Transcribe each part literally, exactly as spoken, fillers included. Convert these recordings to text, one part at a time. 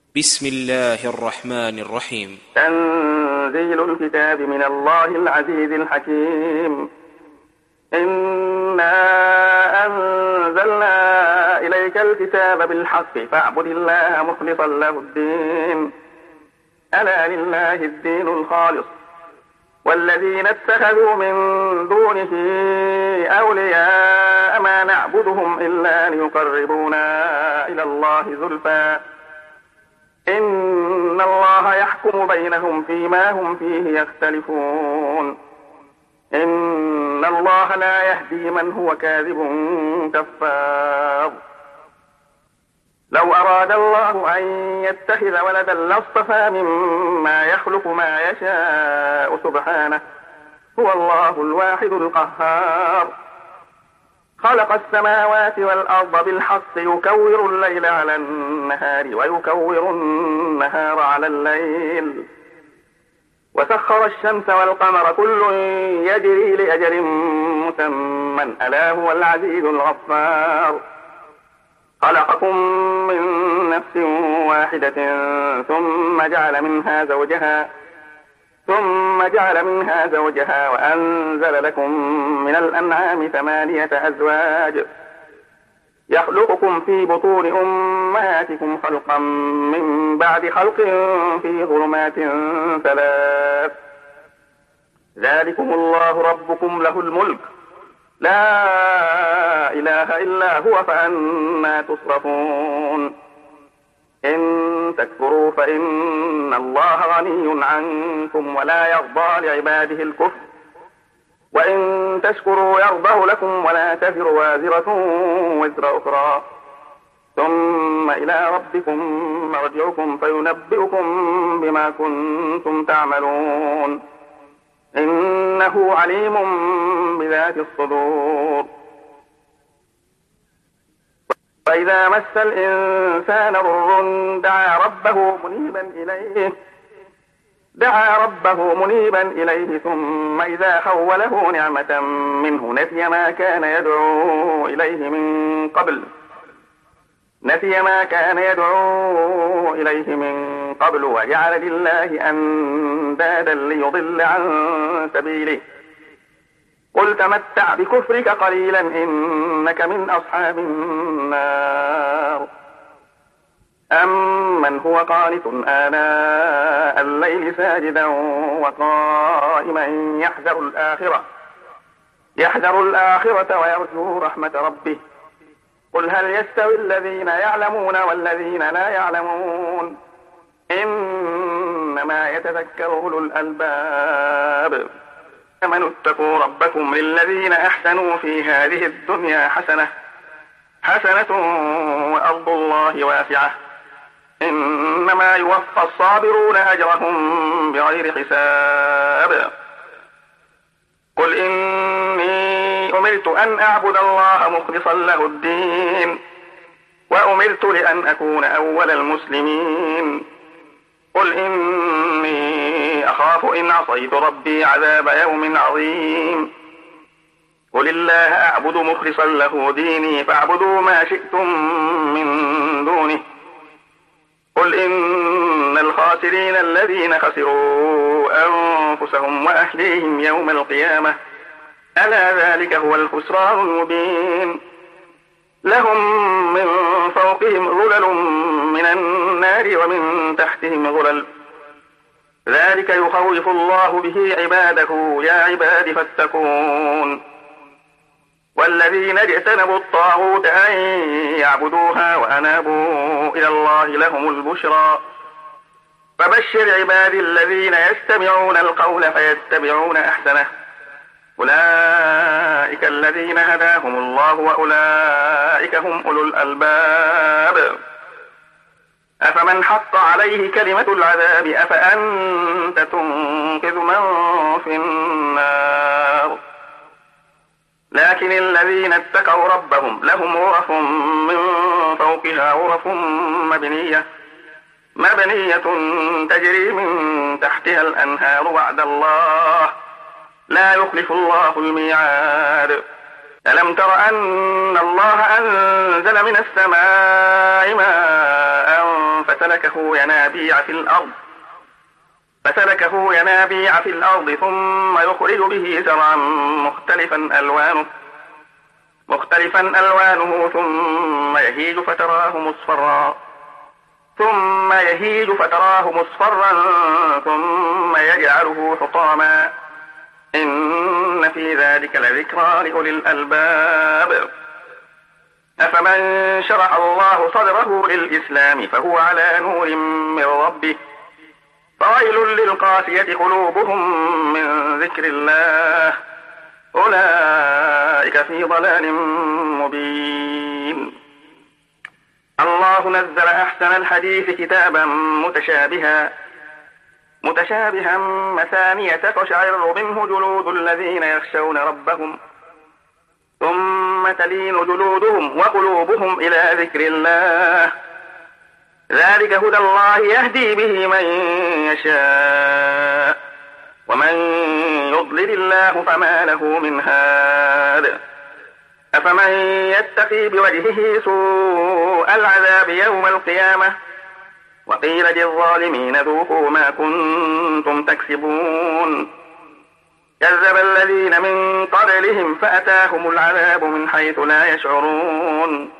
بسم الله الرحمن الرحيم. تنزيل الكتاب من الله العزيز الحكيم. إنا أنزلنا إليك الكتاب بالحق فاعبد الله مخلصا له الدين، ألا لله الدين الخالص، والذين اتخذوا من دونه أولياء ما نعبدهم إلا ليقربونا إلى الله زلفى إن الله يحكم بينهم فيما هم فيه يختلفون. إن الله لا يهدي من هو كاذب كفار. لو أراد الله أن يتخذ ولدا لاصطفى مما يخلق ما يشاء سبحانه، هو الله الواحد القهار. خلق السماوات والأرض بالحق يكور الليل على النهار ويكور النهار على الليل، وسخر الشمس والقمر كل يجري لأجل مسمى ألا هو العزيز الغفار. خلقكم من نفس واحدة ثم جعل منها زوجها ثم جعل منها زوجها وأنزل لكم من الأنعام ثمانية أزواج يخلقكم في بطون أمهاتكم خلقا من بعد خلق في ظلمات ثلاث، ذلكم الله ربكم له الملك لا إله إلا هو فأنى تصرفون. إن تكفروا فإن الله غني عنكم ولا يرضى لعباده الكفر، وإن تشكروا يرضه لكم ولا تزر وازرة وزر أخرى، ثم إلى ربكم مرجعكم فينبئكم بما كنتم تعملون. إنه عليم بذات الصدور. وإذا مس الإنسان ضر دعا ربه منيبا إليه دعا ربه منيبا إليه ثم إذا خوله نعمة منه نسي ما كان يدعو إليه من قبل نسي ما كان يدعو إليه من قبل وجعل لله أندادا ليضل عن سبيله. قل تمتع بكفرك قليلا إنك من أصحاب النار. أمن هو قانت آناء الليل ساجدا وقائما يحذر الآخرة يحذر الآخرة ويرجو رحمة ربه. قل هل يستوي الذين يعلمون والذين لا يعلمون إنما يتذكر أولو الألباب. آمنوا اتقوا ربكم للذين أحسنوا في هذه الدنيا حسنة حسنة وأرض الله واسعة إنما يوفى الصابرون أجرهم بغير حساب. قل إني أمرت أن أعبد الله مخلصا له الدين وأمرت لأن أكون أول المسلمين. قل إني أخاف إن عصيت ربي عذاب يوم عظيم. قل الله أعبد مخلصا له ديني فاعبدوا ما شئتم من دونه. قل إن الخاسرين الذين خسروا أنفسهم وأهليهم يوم القيامة ألا ذلك هو الخسران المبين. لهم من فوقهم ظلل من النار ومن تحتهم ظلل ذلك يخوف الله به عباده يا عباد فاتقون. والذين اجتنبوا الطاغوت أن يعبدوها وأنابوا إلى الله لهم البشرى. فبشر عبادي الذين يستمعون القول فيتبعون أحسنه أولئك الذين هداهم الله وأولئك هم أولو الألباب. أفمن حق عليه كلمة العذاب أفأنت تنقذ من في النار. لكن الذين اتقوا ربهم لهم غرف من فوقها غرف مبنية مبنية تجري من تحتها الأنهار وعد الله لا يخلف الله الميعاد. ألم تر أن الله أنزل من السماء ماء فسلكه ينابيع في الأرض فسلكه ينابيع في الأرض ثم يخرج به زرعا مختلفا ألوانه مختلفا ألوانه ثم يهيج فتراه مصفرا ثم يهيج فتراه مصفرا ثم يجعله حطاما إن في ذلك لذكرى لأولي الألباب. أفمن شرح الله صدره للإسلام فهو على نور من ربه فويل للقاسية قلوبهم من ذكر الله أولئك في ضلال مبين. الله نزل أحسن الحديث كتابا متشابها متشابها مثانية تقشعر منه جلود الذين يخشون ربهم ثم تلين جلودهم وقلوبهم إلى ذكر الله ذلك هدى الله يهدي به من يشاء ومن يضلل الله فما له من هاد. أفمن يتقي بوجهه سوء العذاب يوم القيامة وقيل للظالمين ذوقوا ما كنتم تكسبون كذب الذين من قبلهم فأتاهم العذاب من حيث لا يشعرون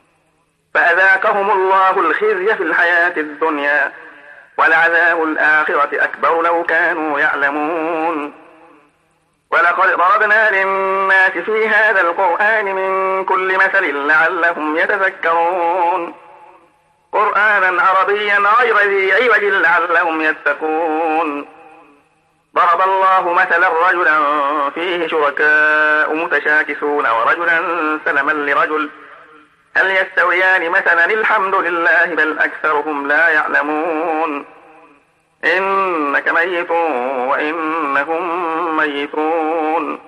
فأذاقهم الله الخزي في الحياة الدنيا ولعذاب الآخرة أكبر لو كانوا يعلمون. ولقد ضربنا للناس في هذا القرآن من كل مثل لعلهم يتذكرون قرآنا عربيا غير ذي عوج لعلهم يتقون. ضرب الله مثلا رجلا فيه شركاء متشاكسون ورجلا سلما لرجل هل يستويان مثلا الحمد لله بل أكثرهم لا يعلمون. إنك ميت وإنهم ميتون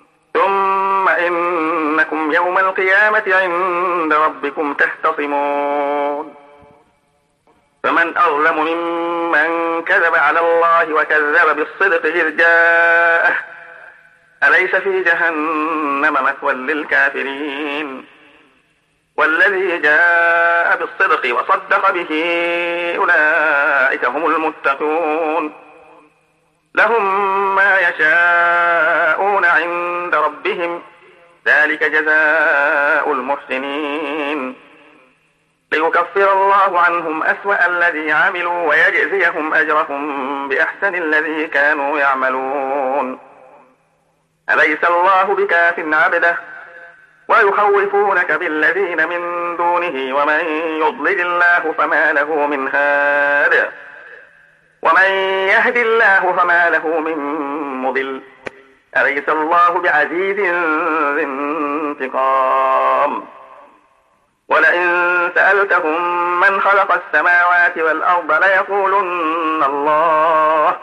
ثم إنكم يوم القيامة عند ربكم تختصمون. فمن أظلم ممن كذب على الله وكذب بالصدق إذ جاءه أليس في جهنم مثوى للكافرين. والذي جاء بالصدق وصدق به أولئك هم المتقون لهم ما يشاءون عند ربهم ذلك جزاء المحسنين ليكفر الله عنهم أسوأ الذي عملوا ويجزيهم أجرهم بأحسن الذي كانوا يعملون. أليس الله بكاف عبده ويخوفونك بالذين من دونه ومن يضلل الله فما له من هاد ومن يهد الله فما له من مضل أليس الله بعزيز ذي انتقام. ولئن سألتهم من خلق السماوات والأرض ليقولن الله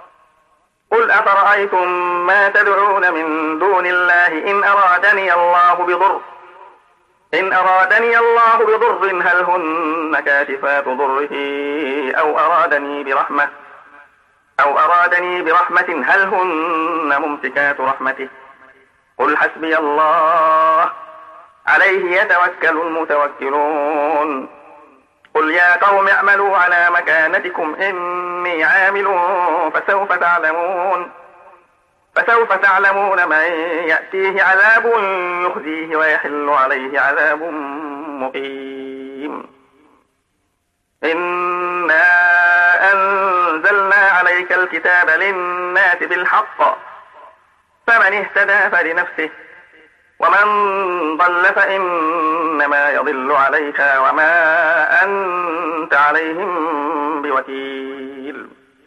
قل أفرأيتم ما تدعون من دون الله إن أرادني الله بضر إن أرادني الله بضر هل هن كاشفات ضره أو أرادني برحمة أو أرادني برحمة هل هن ممسكات رحمته قل حسبي الله عليه يتوكل المتوكلون. قل يا قوم اعملوا على مكانتكم إني عامل فسوف تعلمون فسوف تعلمون من يأتيه عذاب يخزيه ويحل عليه عذاب مقيم. إنا أنزلنا عليك الكتاب للناس بالحق فمن اهتدى فلنفسه ومن ضل فإنما يضل عليها وما أنت عليهم بوكيل.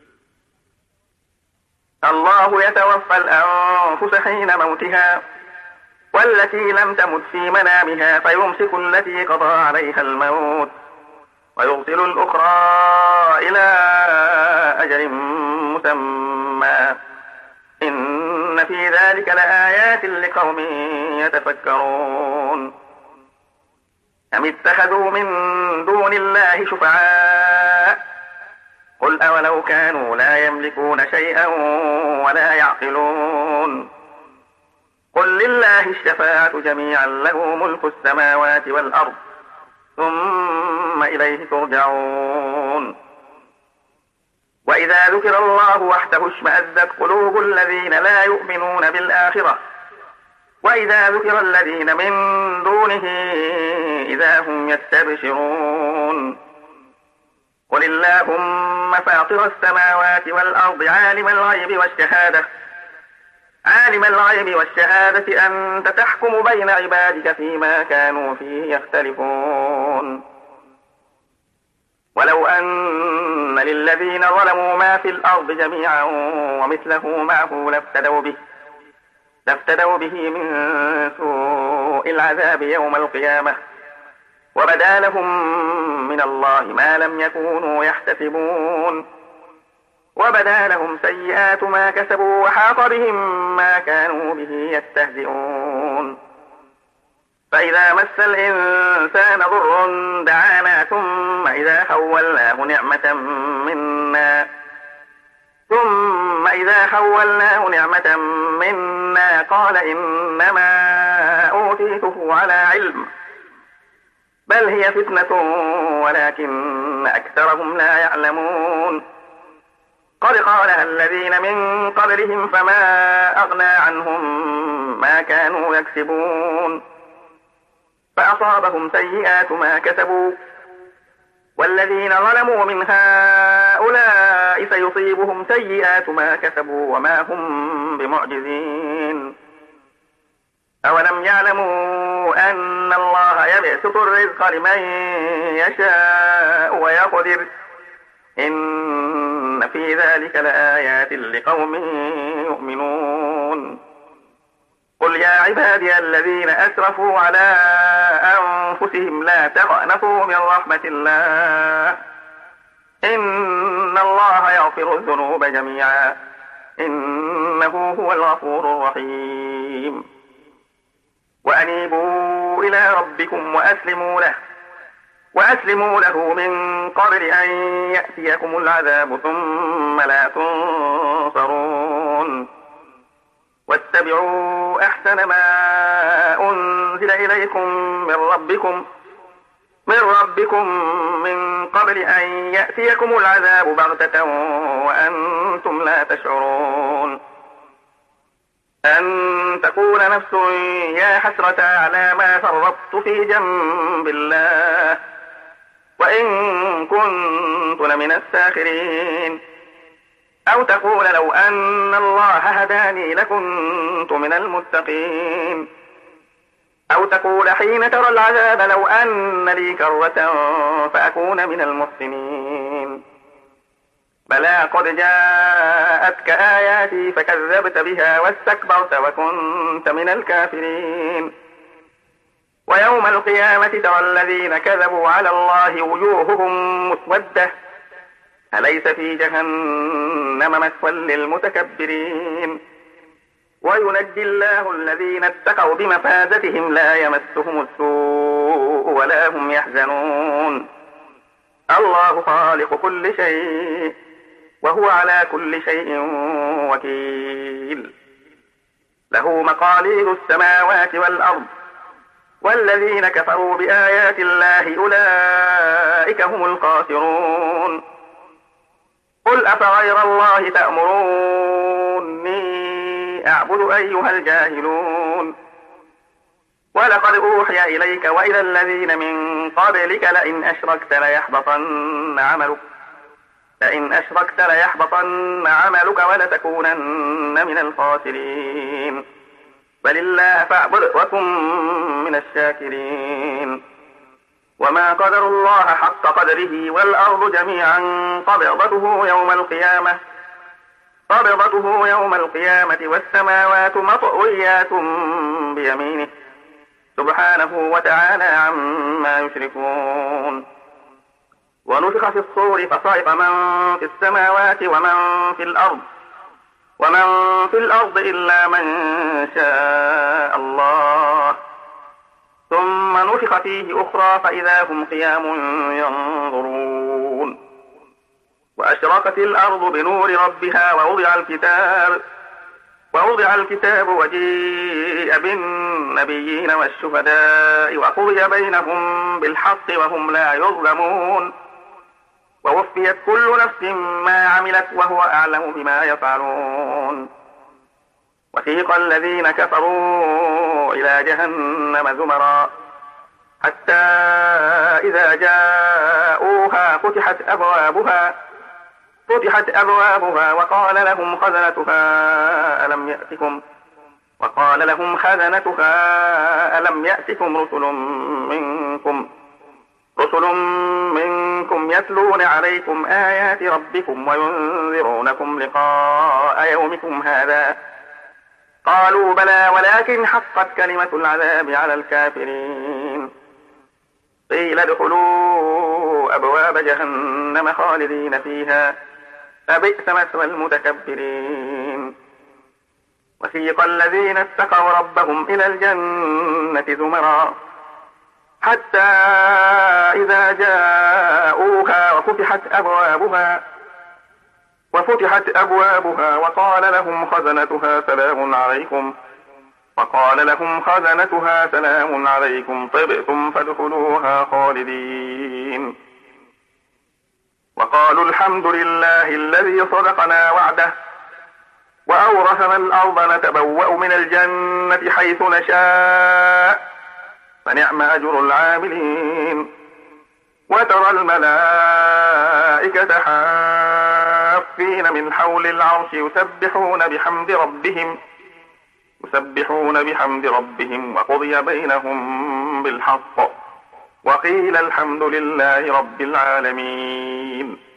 الله يتوفى الأنفس حين موتها والتي لم تمت في منامها فيمسك التي قضى عليها الموت ويرسل الأخرى إلى أجل مسمى إن في ذلك لآيات لقوم يتفكرون. أم اتخذوا من دون الله شفعاء قل أولو كانوا لا يملكون شيئا ولا يعقلون قل لله الشفاعة جميعا له ملك السماوات والأرض ثم إليه ترجعون. وإذا ذكر الله وحده اشمأزت قلوب الذين لا يؤمنون بالآخرة، وإذا ذكر الذين من دونه إذا هم يستبشرون. قل اللهم فاطر السماوات والأرض عالم الغيب والشهادة عالم الغيب والشهادة أنت تحكم بين عبادك فيما كانوا فيه يختلفون. ولو أن للذين ظلموا ما في الأرض جميعا ومثله معه لافتدوا به لافتدوا به من سوء العذاب يوم القيامة، وبدا لهم من الله ما لم يكونوا يحتسبون. وبدا لهم سيئات ما كسبوا وحاق بهم ما كانوا به يستهزئون. فإذا مس الإنسان ضر دعانا ثم إذا حولناه نعمة منا ثم إذا حولناه نعمة منا قال إنما أوتيته على علم بل هي فتنة ولكن أكثرهم لا يعلمون. قد قالها الذين من قبلهم فما أغنى عنهم ما كانوا يكسبون، فأصابهم سيئات ما كسبوا، والذين ظلموا من هؤلاء سيصيبهم سيئات ما كسبوا وما هم بمعجزين. أولم يعلموا أن الله يبسط الرزق لمن يشاء ويقدر إن في ذلك لآيات لقوم يؤمنون. قل يا عبادي الذين أسرفوا على أنفسهم لا تقنطوا من رحمة الله إن الله يغفر الذنوب جميعا إنه هو الغفور الرحيم. وأنيبوا إلى ربكم وأسلموا له وأسلموا له من قبل أن يأتيكم العذاب ثم لا تنصرون. واتبعوا أحسن ما أنزل إليكم من ربكم من ربكم من قبل أن يأتيكم العذاب بغتة وأنتم لا تشعرون. أن تقول نفس يا حسرة على ما فرطت في جنب الله وإن كنت لمن الساخرين. أو تقول لو أن الله هداني لكنت من المتقين. أو تقول حين ترى العذاب لو أن لي كرة فأكون من المحسنين. بلى قد جاءتك آياتي فكذبت بها واستكبرت وكنت من الكافرين. ويوم القيامة ترى الذين كذبوا على الله وجوههم مسودة أليس في جهنم مثوى للمتكبرين. وينجي الله الذين اتقوا بمفازتهم لا يمسهم السوء ولا هم يحزنون. الله خالق كل شيء وهو على كل شيء وكيل. له مقاليد السماوات والأرض والذين كفروا بآيات الله أولئك هم الخاسرون. قل أفغير الله تأمروني أعبد أيها الجاهلون. ولقد أوحي إليك وإلى الذين من قبلك لئن أشركت ليحبطن عملك لئن أشركت ليحبطن عملك ولتكونن من الخاسرين. بل الله فاعبد وكن من الشاكرين. وما قدر الله حق قدره والأرض جميعا قبضته يوم القيامة قبضته يوم القيامة والسماوات مطويات بيمينه سبحانه وتعالى عما يشركون. ونفخ في الصور فصعق من في السماوات ومن في الأرض ومن في الأرض إلا من شاء الله ثم نفخ فيه أخرى فإذا هم قيام ينظرون. وأشرقت الأرض بنور ربها ووضع الكتاب ووضع الكتاب وجيء بالنبيين والشهداء وقضي بينهم بالحق وهم لا يظلمون ووفيت كل نفس ما عملت وهو أعلم بما يفعلون وسيق الذين كفروا إلى جهنم زمرا حتى إذا جاءوها فتحت أبوابها فتحت أبوابها وقال لهم خزنتها ألم يأتكم وقال لهم خزنتها ألم يأتكم رسل منكم رسل منكم يتلون عليكم آيات ربكم وينذرونكم لقاء يومكم هذا قالوا بلى ولكن حقت كلمة العذاب على الكافرين قيل ادخلوا أبواب جهنم خالدين فيها فبئس مثوى المتكبرين وسيق الذين اتقوا ربهم إلى الجنة زمرا حتى إذا جاءوها وفتحت أبوابها وفتحت أبوابها وقال لهم خزنتها سلام عليكم وقال لهم خزنتها سلام عليكم طبتم فادخلوها خالدين وقالوا الحمد لله الذي صدقنا وعده وأورثنا الأرض نتبوأ من الجنة حيث نشاء فنعم أجر العاملين وترى الملائكة حافين من حول العرش يسبحون بحمد ربهم يسبحون بحمد ربهم وقضي بينهم بالحق وقيل الحمد لله رب العالمين.